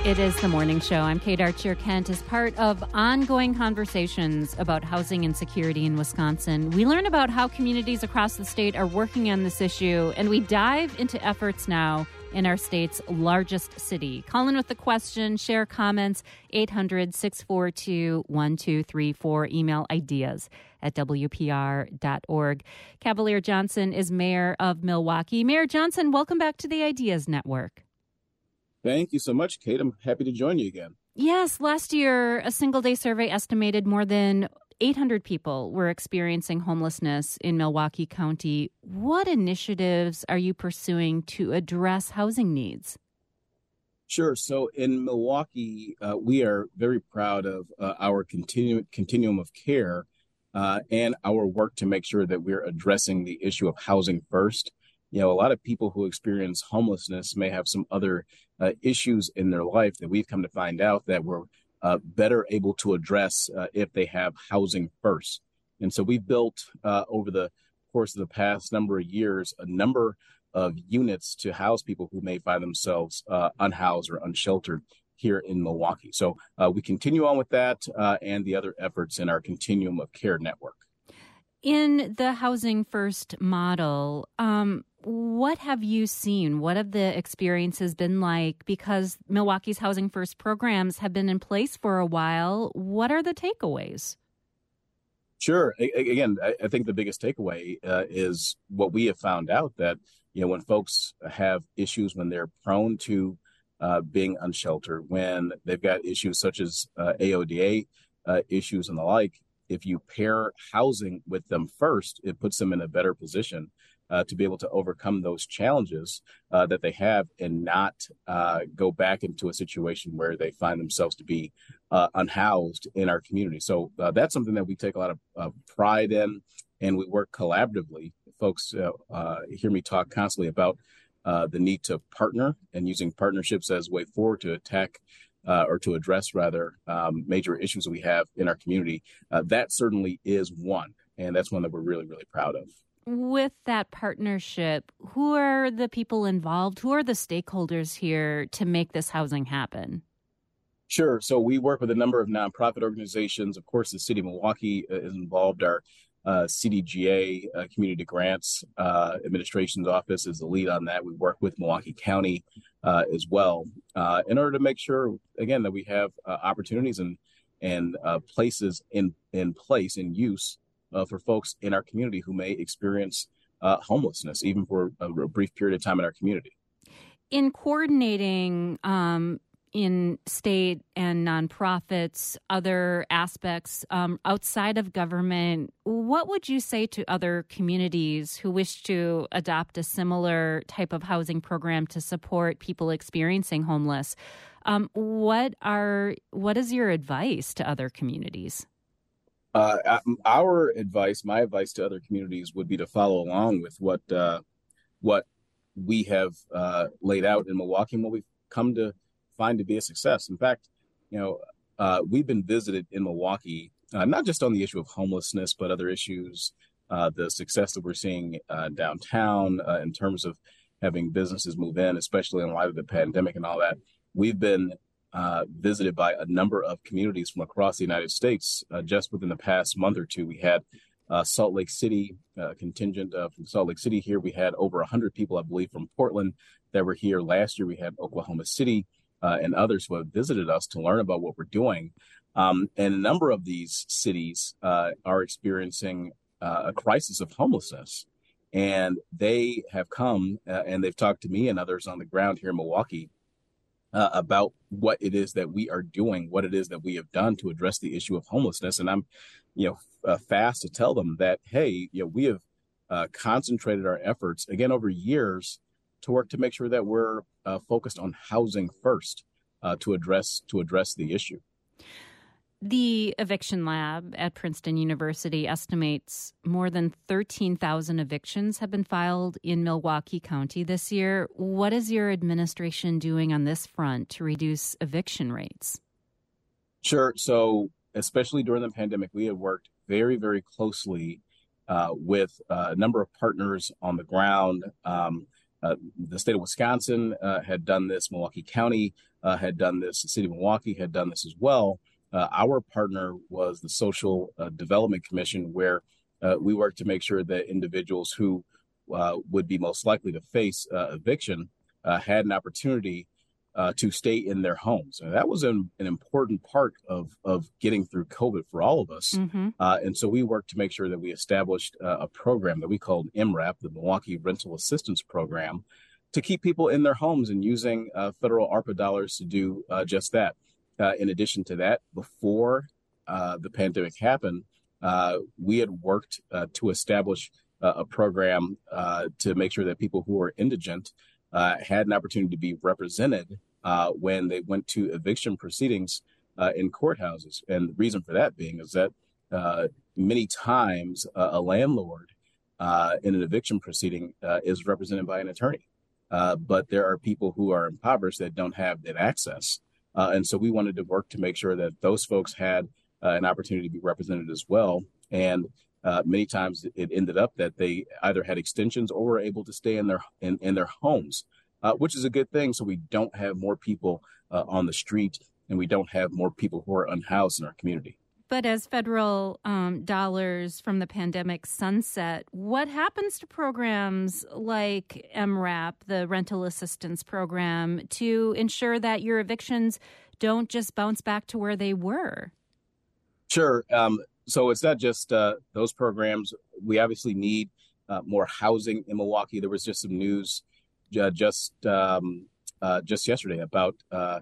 It is the morning show. I'm Kate Archer-Kent. As part of ongoing conversations about housing insecurity in Wisconsin, we learn about how communities across the state are working on this issue, and we dive into efforts now in our state's largest city. Call in with the question, share comments, 800-642-1234. Email ideas at WPR.org. Cavalier Johnson is mayor of Milwaukee. Mayor Johnson, welcome back to the Ideas Network. Thank you so much, Kate. I'm happy to join you again. Yes, last year, a single-day survey estimated more than 800 people were experiencing homelessness in Milwaukee County. What initiatives are you pursuing to address housing needs? Sure. So in Milwaukee, we are very proud of our continuum of care and our work to make sure that we're addressing the issue of housing first. You know, a lot of people who experience homelessness may have some other issues in their life that we've come to find out that we're better able to address if they have housing first. And so we've built over the course of the past number of years a number of units to house people who may find themselves unhoused or unsheltered here in Milwaukee. So we continue on with that and the other efforts in our continuum of care network. In the Housing First model, what have you seen? What have the experiences been like? Because Milwaukee's Housing First programs have been in place for a while. What are the takeaways? Sure. Again, I think the biggest takeaway is what we have found out that, you know, when folks have issues, when they're prone to being unsheltered, when they've got issues such as AODA issues and the like, if you pair housing with them first, it puts them in a better position to be able to overcome those challenges that they have and not go back into a situation where they find themselves to be unhoused in our community. So that's something that we take a lot of pride in, and we work collaboratively. Folks hear me talk constantly about the need to partner and using partnerships as a way forward to attack or to address, rather, major issues that we have in our community. That certainly is one, and that's one that we're really, really proud of. With that partnership, who are the people involved? Who are the stakeholders here to make this housing happen? Sure. So we work with a number of nonprofit organizations. Of course, the city of Milwaukee is involved. Our CDGA, Community Grants Administration's office, is the lead on that. We work with Milwaukee County as well in order to make sure, again, that we have opportunities and places in use for folks in our community who may experience homelessness, even for a brief period of time in our community. In coordinating in state and nonprofits, other aspects outside of government, what would you say to other communities who wish to adopt a similar type of housing program to support people experiencing homeless? What is your advice to other communities? Our advice, my advice to other communities would be to follow along with what we have laid out in Milwaukee and what we've come to find to be a success. In fact, you know, we've been visited in Milwaukee, not just on the issue of homelessness, but other issues, the success that we're seeing downtown in terms of having businesses move in, especially in light of the pandemic and all that. We've been visited by a number of communities from across the United States. Just within the past month or two, we had Salt Lake City contingent from Salt Lake City here. We had over 100 people, I believe, from Portland that were here. Last year, we had Oklahoma City and others who have visited us to learn about what we're doing. And a number of these cities are experiencing a crisis of homelessness. And they have come and they've talked to me and others on the ground here in Milwaukee about what it is that we are doing, what it is that we have done to address the issue of homelessness. And I'm, fast to tell them that, hey, we have concentrated our efforts again over years to work to make sure that we're focused on housing first to address the issue. The Eviction Lab at Princeton University estimates more than 13,000 evictions have been filed in Milwaukee County this year. What is your administration doing on this front to reduce eviction rates? Sure. So especially during the pandemic, we have worked very, very closely with a number of partners on the ground. The state of Wisconsin had done this. Milwaukee County had done this. The city of Milwaukee had done this as well. Our partner was the Social Development Commission, where we worked to make sure that individuals who would be most likely to face eviction had an opportunity to stay in their homes. And that was an important part of getting through COVID for all of us. Mm-hmm. And so we worked to make sure that we established a program that we called MRAP, the Milwaukee Rental Assistance Program, to keep people in their homes and using federal ARPA dollars to do just that. In addition to that, before the pandemic happened, we had worked to establish a program to make sure that people who are indigent had an opportunity to be represented when they went to eviction proceedings in courthouses. And the reason for that being is that many times a landlord in an eviction proceeding is represented by an attorney. But there are people who are impoverished that don't have that access. And so we wanted to work to make sure that those folks had an opportunity to be represented as well. And many times it ended up that they either had extensions or were able to stay in their homes, which is a good thing. So we don't have more people on the street, and we don't have more people who are unhoused in our community. But as federal dollars from the pandemic sunset, what happens to programs like MRAP, the rental assistance program, to ensure that your evictions don't just bounce back to where they were? Sure. So it's not just those programs. We obviously need more housing in Milwaukee. There was just some news just yesterday about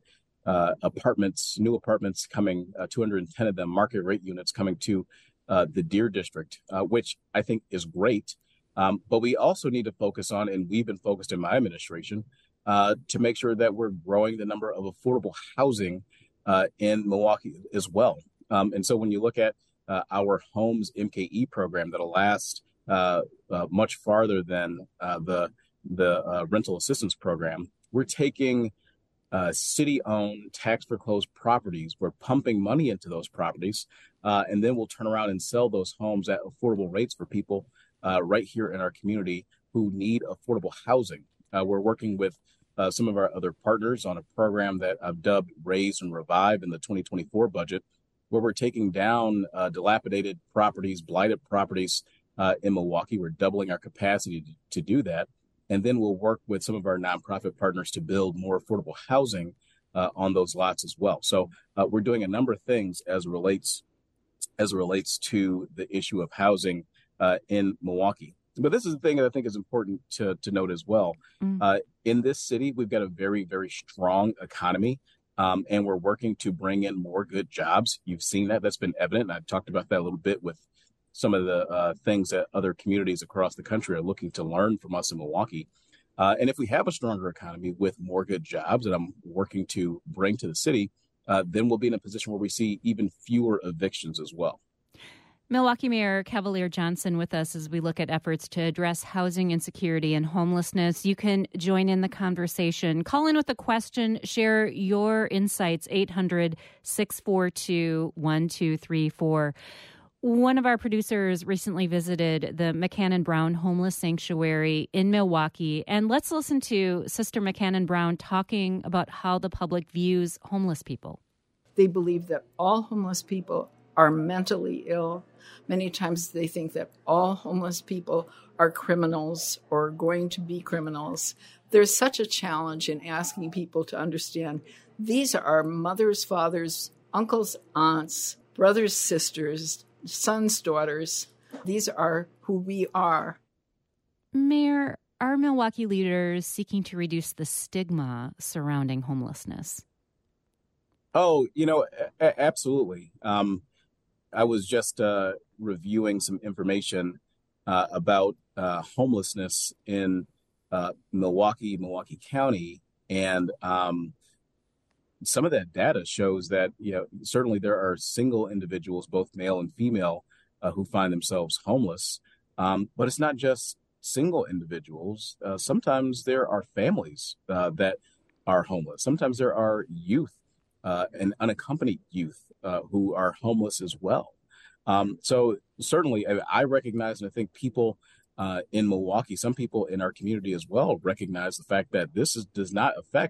new apartments coming, 210 of them, market rate units coming to the Deer District, which I think is great. But we also need to focus on, and we've been focused in my administration, to make sure that we're growing the number of affordable housing in Milwaukee as well. And so when you look at our Homes MKE program that'll last much farther than the rental assistance program, we're taking city-owned, tax-foreclosed properties. We're pumping money into those properties, and then we'll turn around and sell those homes at affordable rates for people right here in our community who need affordable housing. We're working with some of our other partners on a program that I've dubbed Raise and Revive in the 2024 budget, where we're taking down dilapidated properties, blighted properties in Milwaukee. We're doubling our capacity to do that. And then we'll work with some of our nonprofit partners to build more affordable housing on those lots as well. So we're doing a number of things as it relates to the issue of housing in Milwaukee. But this is the thing that I think is important to note as well. In this city, we've got a very, very strong economy. And we're working to bring in more good jobs. You've seen that. That's been evident. And I talked about that a little bit with some of the things that other communities across the country are looking to learn from us in Milwaukee. And if we have a stronger economy with more good jobs that I'm working to bring to the city, then we'll be in a position where we see even fewer evictions as well. Milwaukee Mayor Cavalier Johnson with us as we look at efforts to address housing insecurity and homelessness. You can join in the conversation. Call in with a question. Share your insights, 800-642-1234. One of our producers recently visited the McCannon Brown Homeless Sanctuary in Milwaukee. And let's listen to Sister McCannon Brown talking about how the public views homeless people. They believe that all homeless people are mentally ill. Many times they think that all homeless people are criminals or going to be criminals. There's such a challenge in asking people to understand these are our mothers, fathers, uncles, aunts, brothers, sisters, sons, daughters. These are who we are. Mayor, are Milwaukee leaders seeking to reduce the stigma surrounding homelessness? Oh, absolutely. I was just reviewing some information about homelessness in Milwaukee County, and some of that data shows that certainly there are single individuals, both male and female, who find themselves homeless. But it's not just single individuals. Sometimes there are families that are homeless. Sometimes there are youth and unaccompanied youth who are homeless as well. So certainly I recognize, and I think people in Milwaukee, some people in our community as well, recognize the fact that this does not affect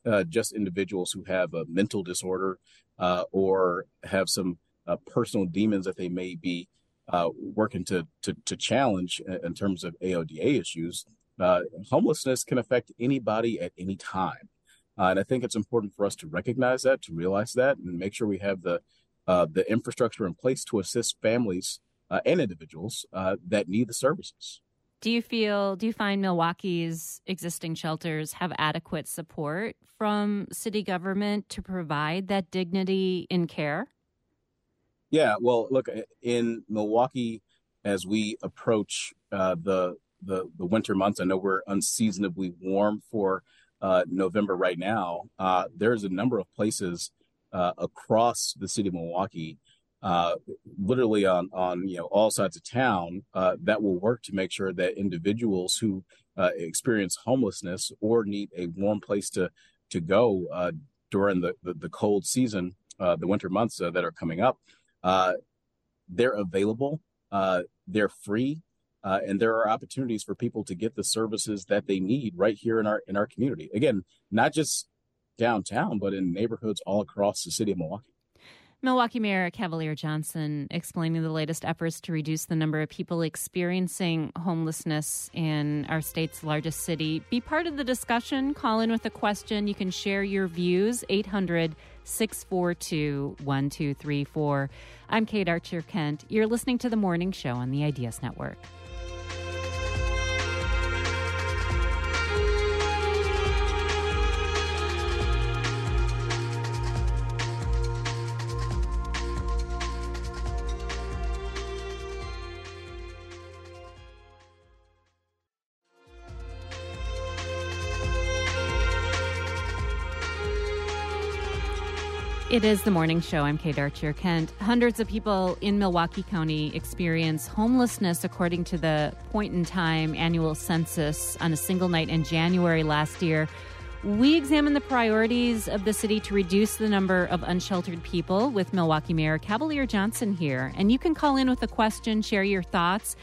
just individuals who have a mental disorder or have some personal demons that they may be working to challenge in terms of AODA issues. Homelessness can affect anybody at any time. And I think it's important for us to recognize that, to realize that, and make sure we have the infrastructure in place to assist families and individuals that need the services. Do you find Milwaukee's existing shelters have adequate support from city government to provide that dignity in care? Yeah, well, look, in Milwaukee, as we approach the winter months, I know we're unseasonably warm for November right now. There's a number of places across the city of Milwaukee, literally on all sides of town, that will work to make sure that individuals who experience homelessness or need a warm place to go during the cold season, the winter months that are coming up, they're available, they're free, and there are opportunities for people to get the services that they need right here in our community. Again, not just downtown, but in neighborhoods all across the city of Milwaukee. Milwaukee Mayor Cavalier Johnson explaining the latest efforts to reduce the number of people experiencing homelessness in our state's largest city. Be part of the discussion. Call in with a question. You can share your views. 800-642-1234. I'm Kate Archer-Kent. You're listening to The Morning Show on the Ideas Network. It is The Morning Show. I'm Kate Archer-Kent. Hundreds of people in Milwaukee County experience homelessness, according to the point-in-time annual census on a single night in January last year. We examine the priorities of the city to reduce the number of unsheltered people with Milwaukee Mayor Cavalier Johnson here. And you can call in with a question, share your thoughts,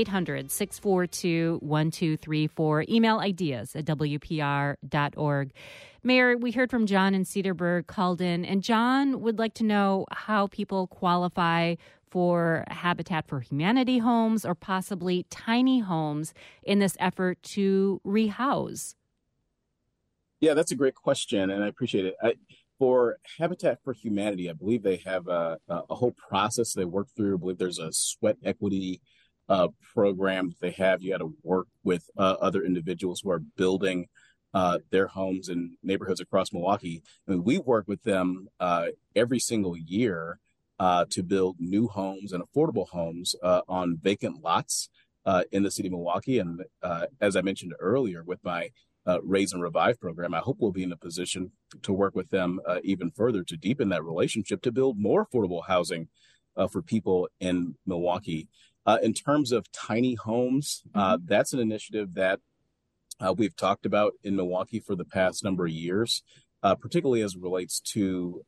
800-642-1234. Email ideas@wpr.org. Mayor, we heard from John in Cedarburg called in, and John would like to know how people qualify for Habitat for Humanity homes or possibly tiny homes in this effort to rehouse. Yeah, that's a great question, and I appreciate it. For Habitat for Humanity, I believe they have a whole process they work through. I believe there's a sweat equity program that they have. You got to work with other individuals who are building their homes in neighborhoods across Milwaukee. I mean, we work with them every single year to build new homes and affordable homes on vacant lots in the city of Milwaukee. And as I mentioned earlier, with my Raise and Revive program, I hope we'll be in a position to work with them even further to deepen that relationship to build more affordable housing for people in Milwaukee. In terms of tiny homes, that's an initiative that we've talked about in Milwaukee for the past number of years, particularly as it relates to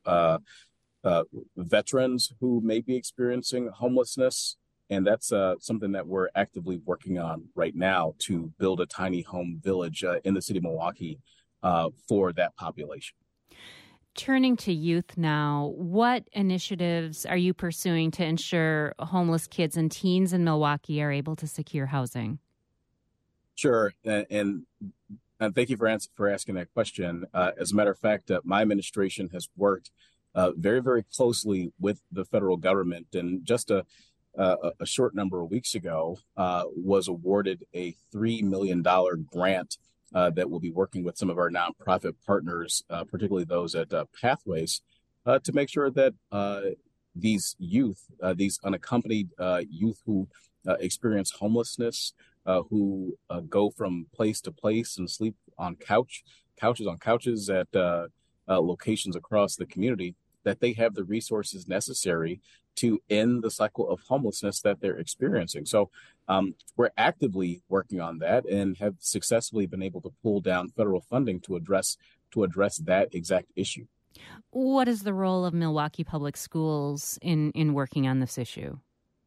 veterans who may be experiencing homelessness. And that's something that we're actively working on right now to build a tiny home village in the city of Milwaukee for that population. Turning to youth now, what initiatives are you pursuing to ensure homeless kids and teens in Milwaukee are able to secure housing? Sure. And thank you for asking that question. As a matter of fact, my administration has worked very, very closely with the federal government, and just a short number of weeks ago was awarded a $3 million grant that will be working with some of our nonprofit partners, particularly those at Pathways, to make sure that these youth, these unaccompanied youth who experience homelessness, who go from place to place and sleep on couches at locations across the community, that they have the resources necessary to end the cycle of homelessness that they're experiencing. So we're actively working on that and have successfully been able to pull down federal funding to address that exact issue. What is the role of Milwaukee Public Schools in working on this issue?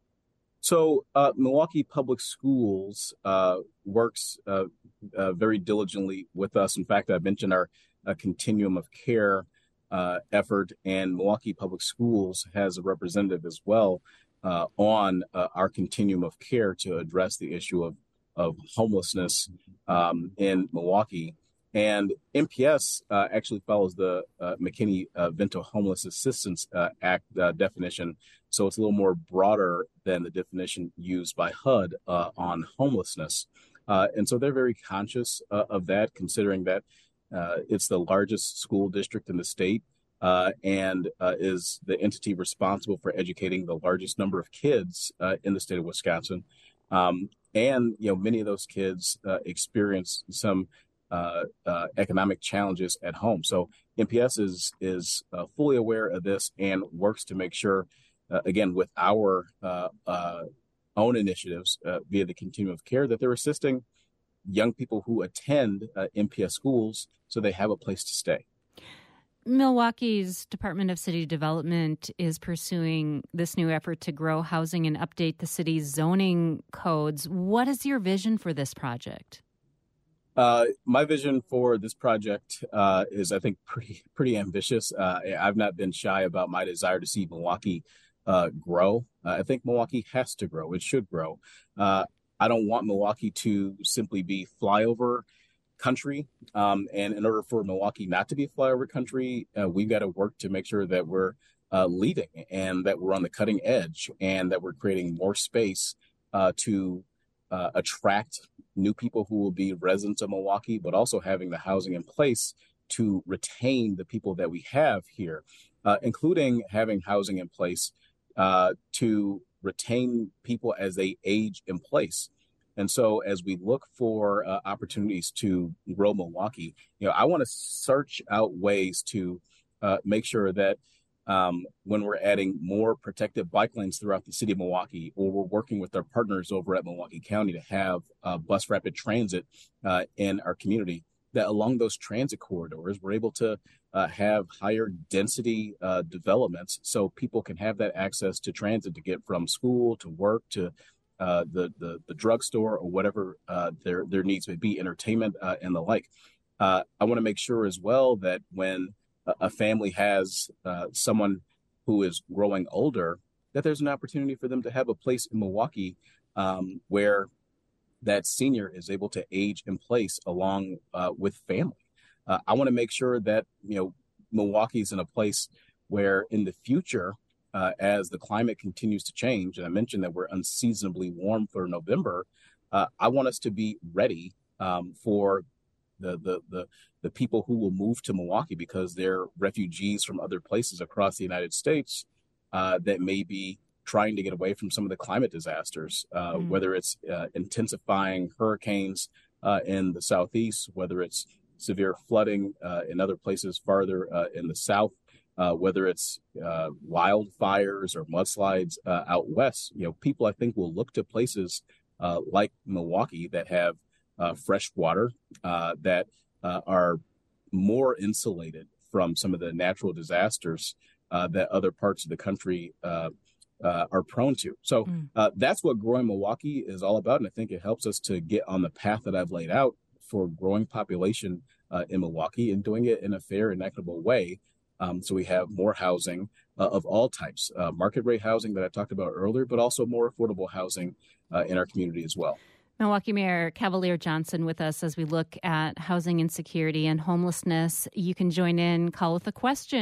So Milwaukee Public Schools works very diligently with us. In fact, I mentioned our a continuum of care effort, and Milwaukee Public Schools has a representative as well on our continuum of care to address the issue of homelessness in Milwaukee. And MPS actually follows the McKinney-Vento Homeless Assistance Act definition. So it's a little more broader than the definition used by HUD on homelessness. And so they're very conscious of that, considering that it's the largest school district in the state and is the entity responsible for educating the largest number of kids in the state of Wisconsin. And, many of those kids experience some economic challenges at home. So MPS is fully aware of this and works to make sure, again, with our own initiatives via the continuum of care, that they're assisting young people who attend MPS schools so they have a place to stay. Milwaukee's Department of City Development is pursuing this new effort to grow housing and update the city's zoning codes. What is your vision for this project? My vision for this project is, I think, pretty ambitious. I've not been shy about my desire to see Milwaukee grow. I think Milwaukee has to grow. It should grow. I don't want Milwaukee to simply be flyover country. And in order for Milwaukee not to be a flyover country, we've got to work to make sure that we're leading and that we're on the cutting edge and that we're creating more space to attract new people who will be residents of Milwaukee, but also having the housing in place to retain the people that we have here, including having housing in place to retain people as they age in place. And so as we look for opportunities to grow Milwaukee, I want to search out ways to make sure that when we're adding more protected bike lanes throughout the city of Milwaukee, or we're working with our partners over at Milwaukee County to have bus rapid transit in our community, that along those transit corridors, we're able to have higher density developments so people can have that access to transit to get from school to work to the drugstore or whatever their needs may be, entertainment and the like. I want to make sure as well that when a family has someone who is growing older, that there's an opportunity for them to have a place in Milwaukee where that senior is able to age in place along with family. I want to make sure that, Milwaukee's in a place where in the future, as the climate continues to change, and I mentioned that we're unseasonably warm for November, I want us to be ready for the people who will move to Milwaukee because they're refugees from other places across the United States that may be trying to get away from some of the climate disasters, whether it's intensifying hurricanes in the southeast, whether it's severe flooding in other places farther in the south, whether it's wildfires or mudslides out west. People, I think, will look to places like Milwaukee that have fresh water, that are more insulated from some of the natural disasters that other parts of the country are prone to. So that's what growing Milwaukee is all about. And I think it helps us to get on the path that I've laid out for growing population in Milwaukee and doing it in a fair and equitable way. So we have more housing of all types, market rate housing that I talked about earlier, but also more affordable housing in our community as well. Milwaukee Mayor Cavalier Johnson with us as we look at housing insecurity and homelessness. You can join in, call with a question,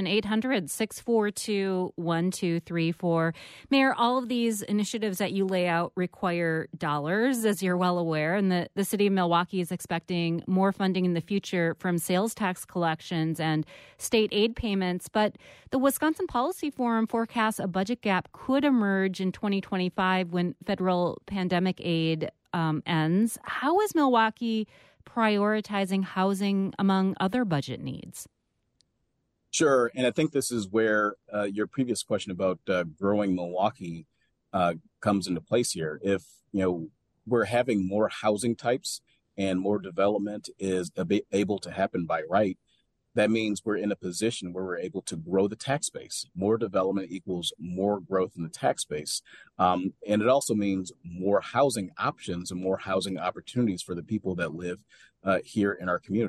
800-642-1234. Mayor, all of these initiatives that you lay out require dollars, as you're well aware, and the city of Milwaukee is expecting more funding in the future from sales tax collections and state aid payments. But the Wisconsin Policy Forum forecasts a budget gap could emerge in 2025 when federal pandemic aid ends. How is Milwaukee prioritizing housing among other budget needs? Sure. And I think this is where your previous question about growing Milwaukee comes into place here. If, we're having more housing types and more development is able to happen by right, that means we're in a position where we're able to grow the tax base. More development equals more growth in the tax base. And it also means more housing options and more housing opportunities for the people that live here in our community.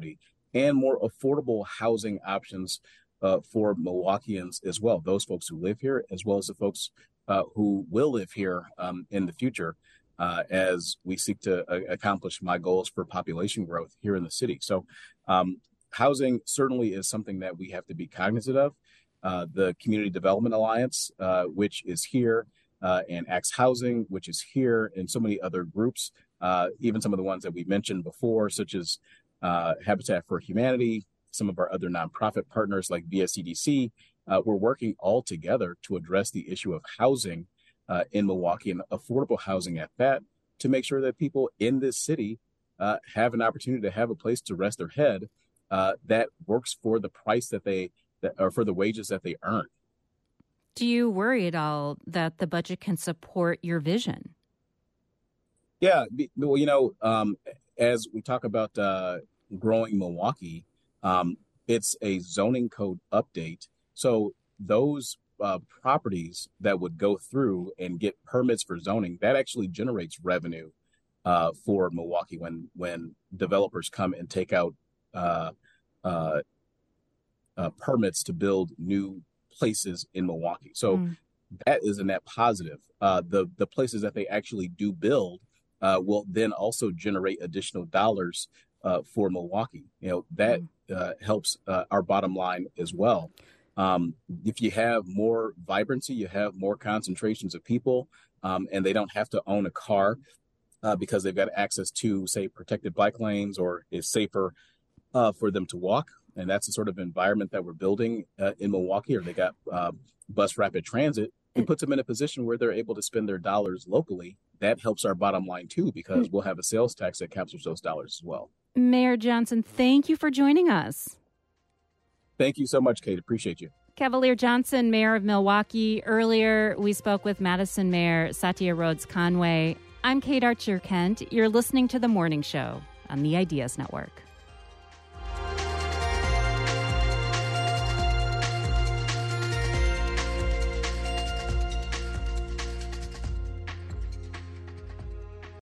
and more affordable housing options for Milwaukeeans as well, those folks who live here, as well as the folks who will live here in the future as we seek to accomplish my goals for population growth here in the city. So housing certainly is something that we have to be cognizant of. The Community Development Alliance, which is here, and Axe Housing, which is here, and so many other groups, even some of the ones that we mentioned before, such as Habitat for Humanity, some of our other nonprofit partners like VSCDC, we're working all together to address the issue of housing in Milwaukee, and affordable housing at that, to make sure that people in this city have an opportunity to have a place to rest their head that works for the price or for the wages that they earn. Do you worry at all that the budget can support your vision? Yeah, well, as we talk about growing Milwaukee, it's a zoning code update. So those properties that would go through and get permits for zoning, that actually generates revenue for Milwaukee when developers come and take out permits to build new places in Milwaukee. So that is a net positive. The places that they actually do build will then also generate additional dollars for Milwaukee. That helps our bottom line as well. If you have more vibrancy, you have more concentrations of people, and they don't have to own a car because they've got access to, say, protected bike lanes, or is safer for them to walk. And that's the sort of environment that we're building in Milwaukee, or they got bus rapid transit. It puts them in a position where they're able to spend their dollars locally. That helps our bottom line, too, because we'll have a sales tax that captures those dollars as well. Mayor Johnson, thank you for joining us. Thank you so much, Kate. Appreciate you. Cavalier Johnson, Mayor of Milwaukee. Earlier, we spoke with Madison Mayor Satya Rhodes Conway. I'm Kate Archer-Kent. You're listening to The Morning Show on the Ideas Network.